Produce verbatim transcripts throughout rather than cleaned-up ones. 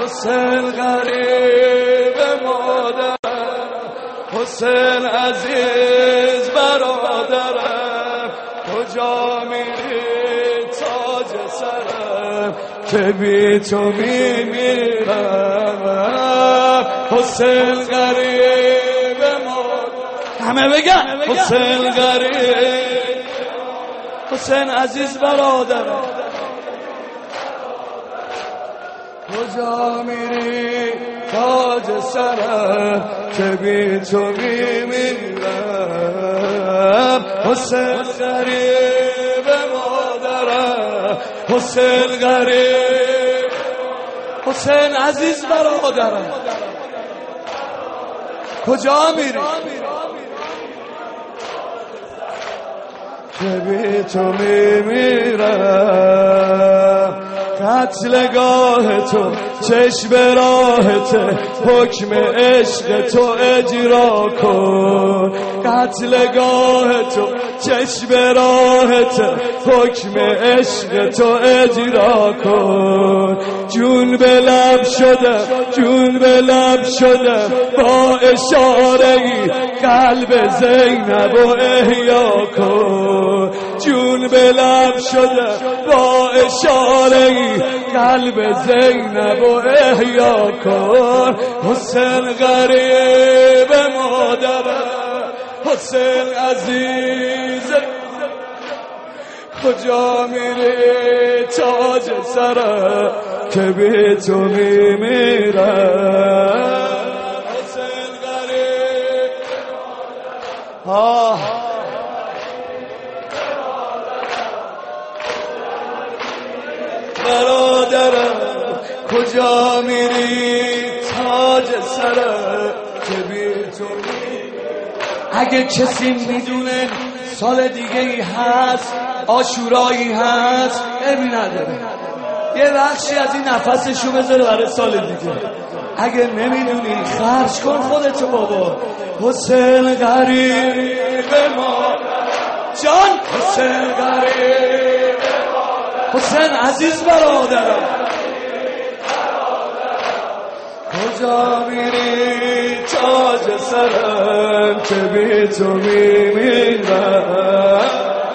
حسین غریب مادر، حسین عزیز برادرم، کجا میری تاج سرم که بی تو میمیرم. حسین غریب مادر، همه بگن حسین غریب، حسین عزیز برادرم، کجا میری تاج سرم که بی تو میمیرم. حسین غریب مادرم، حسین غریب، حسین عزیز برادرم، کجا میری که بی تو میمیرم. قتلگاه تو چشم راهته، حکم عشق تو اجرا کن. قتلگاه تو چشم راهته، حکم عشق تو اجرا کن. جون به لب شده، جون به لب شده، با اشاره ای قلب زینب و احیا کن. جون به لب شده، با اشاره ای قلب زینب و احیا کن. حسین غریب مادرم، حسین عزیز، کجا میری تاج سرم که بی تو میمیرم. حسین غریب آه برادرم، کجا میری تاج سرم که بی تو میمیرم. اگه کسی میدونه سال دیگه ای هست، عاشورایی هست، عیبی نداره، یه بخشی از این نفسشو بذاره برای سال دیگه. اگه نمیدونی خرج کن خودتو بابا. حسین غریب ما جان، حسین غریب، حسین عزیز برادرم، کجا میری تاج سرم که بی تو میمیرم.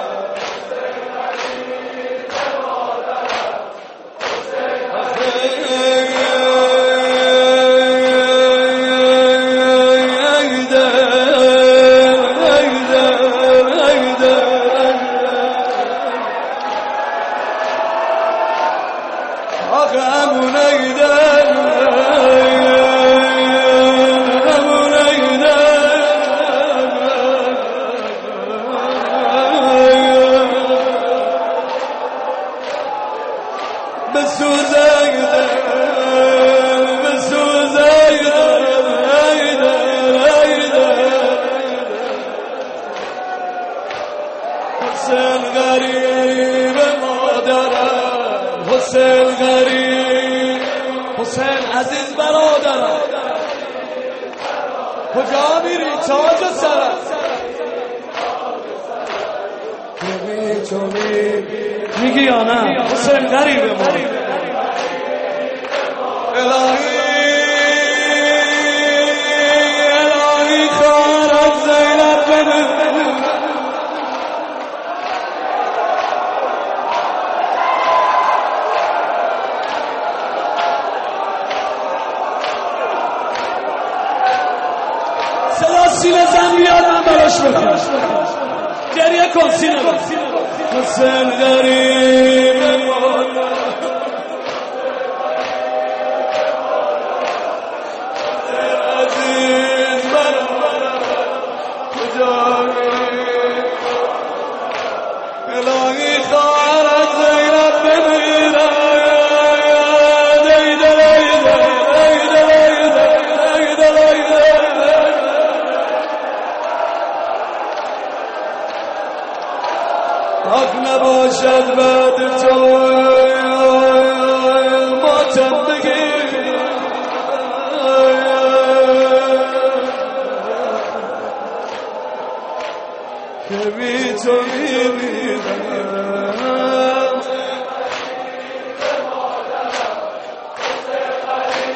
حسین غریب مادرم، حسین غریب، حسین عزیز برادرم، کجا میری تاج سرم میگی یا نه؟ حسین غریب مادرم. الهی الهی خواهرت زینب بده، صدا سینه زن بیاد من براش بخونم، گریه کن سینه بخون. حسین غریب مادرم، الهی خواهرت زینب بمیره، دیده لیده دیده لیده دیده لیده، حق نباشد بعد تو ماتم بگیر، که بی تو میمیرم.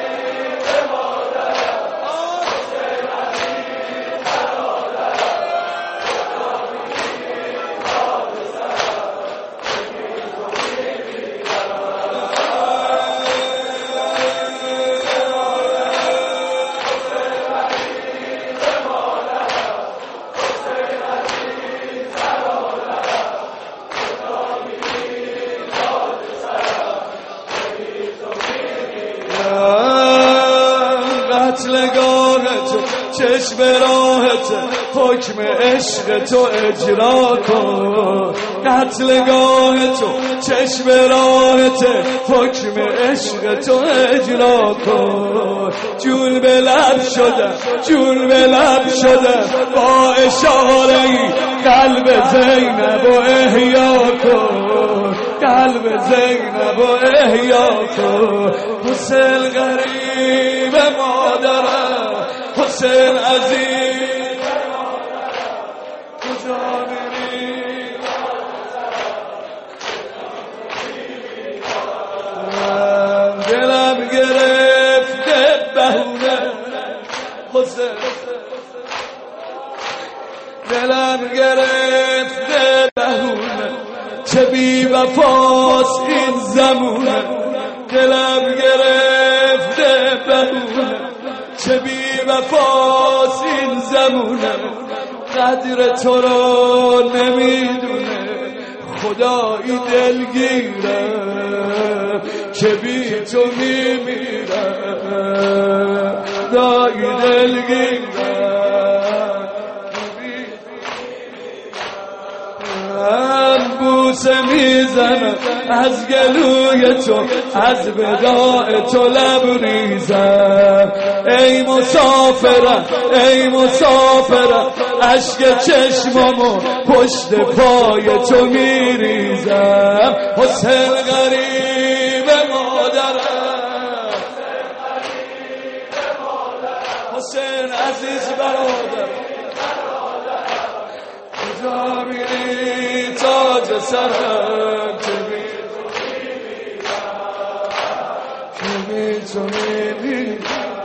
قتلگاه تو چشم راهت حکم عشق تو اجرا کن قتلگاه تو چشم راهت حکم عشق تو اجرا کن جون به لب شده جون به لب شده با اشاره ای قلب زینب و احیا کن قلب زینب و احیا کن حسین غریب مادرم حسین عزیز کجا میری دلم گرفته بهونه حسین دلم گرفته بهونه چه بی وفاست این زمونه دلم گرفته بهونه چه بی وفاست این زمونه قدر تو رو نمیدونه خدایی دلگیره که بی تو میمیره خدایی دلگیره بوسه میزنم از گلوی تو از وداع تو لبریزم ای مسافرم ای مسافرم اشک چشمامو پشت پای تو میریزم حسین غریب مادرم حسین عزیز برادر کجا میری تاج سرم که بی تو میری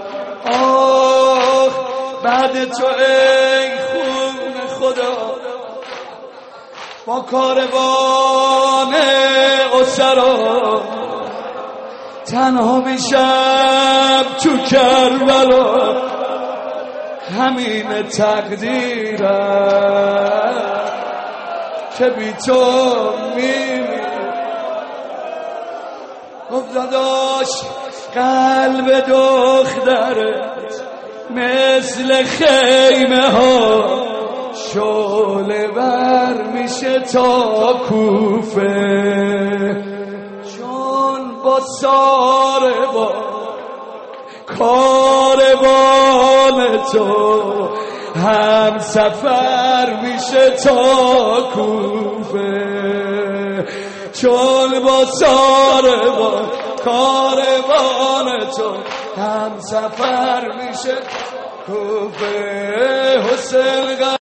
آخ بعد تو ای خون خدا با کاروان اسرا تنها میشم تو کربلا همین تقدیرم که بی تو میمیرم گفت داداش قلب دخترت مثل خیمه ها شعله بر میشه تا کوفه چون با ساربان کاروان تو هم سفر میشه تا کوفه چون با ساربان کاروان تو هم سفر میشه کوفه حسین